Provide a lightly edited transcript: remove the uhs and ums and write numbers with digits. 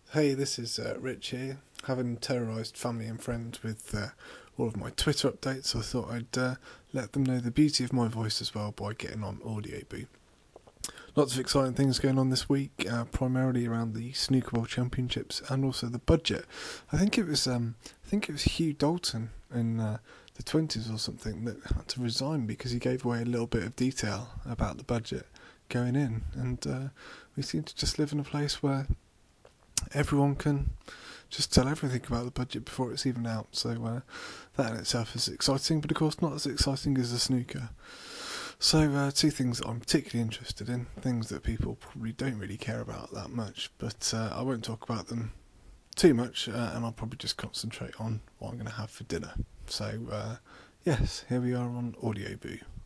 Hey, this is Rich here. Having terrorised family and friends with all of my Twitter updates, I thought I'd let them know the beauty of my voice as well by getting on Audioboo. Lots of exciting things going on this week, primarily around the Snooker World Championships and also the budget. I think it was Hugh Dalton in the 20s or something that had to resign because he gave away a little bit of detail about the budget going in, and we seem to just live in a place where everyone can just tell everything about the budget before it's even out. So that in itself is exciting, but of course not as exciting as the snooker. So two things that I'm particularly interested in, things that people probably don't really care about that much, but I won't talk about them too much, and I'll probably just concentrate on what I'm going to have for dinner. So yes, here we are on Audioboo.